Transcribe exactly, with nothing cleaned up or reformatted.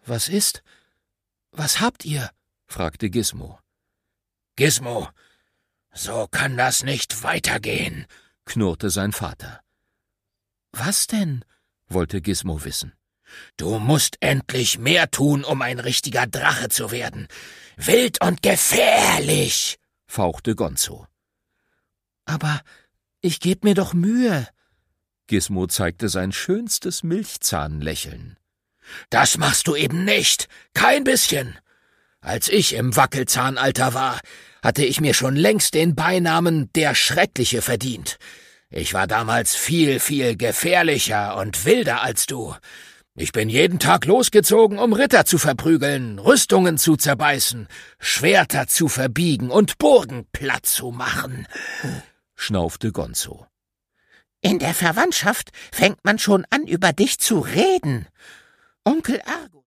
Was ist? Was habt ihr?« fragte Gizmo. »Gizmo, so kann das nicht weitergehen«, knurrte sein Vater. »Was denn?« wollte Gizmo wissen. »Du musst endlich mehr tun, um ein richtiger Drache zu werden. Wild und gefährlich«, fauchte Gonzo. »Aber ich geb mir doch Mühe.« Gizmo zeigte sein schönstes Milchzahnlächeln. »Das machst du eben nicht, kein bisschen. Als ich im Wackelzahnalter war, hatte ich mir schon längst den Beinamen »der Schreckliche« verdient. Ich war damals viel, viel gefährlicher und wilder als du. Ich bin jeden Tag losgezogen, um Ritter zu verprügeln, Rüstungen zu zerbeißen, Schwerter zu verbiegen und Burgen platt zu machen«, schnaufte Gonzo. »In der Verwandtschaft fängt man schon an, über dich zu reden. Onkel Argus